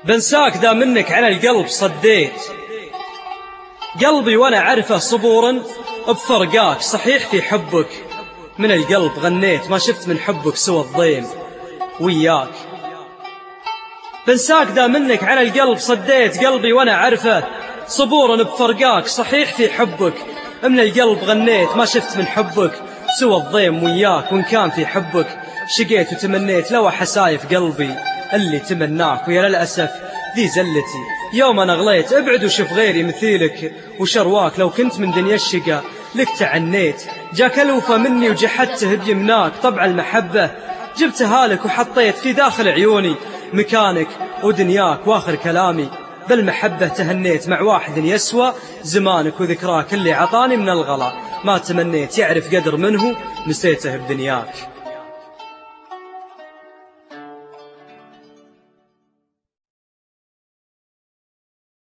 بنساك ذا منك على القلب صديت قلبي وانا عرفه صبورا بفرقاك، صحيح في حبك من القلب غنيت، ما شفت من حبك سوى الضيم وياك. بنساك ذا منك على القلب صديت قلبي وانا عرفه صبورا بفرقاك، صحيح في حبك من القلب غنيت، ما شفت من حبك سوى الضيم وياك. وإن كان في حبك شقيت وتمنيت لو حسايف قلبي اللي تمناك، ويا للأسف ذي زلتي يوم أنا غليت. ابعد وشوف غيري مثيلك وشرواك، لو كنت من دنيا الشقا لك تعنيت. جاك الوفا مني وجحدته بيمناك، طبع المحبة جبتها لك وحطيت في داخل عيوني مكانك ودنياك. واخر كلامي بالمحبة تهنيت مع واحد يسوى زمانك وذكراك، اللي عطاني من الغلا ما تمنيت، يعرف قدر منه نسيته بدنياك.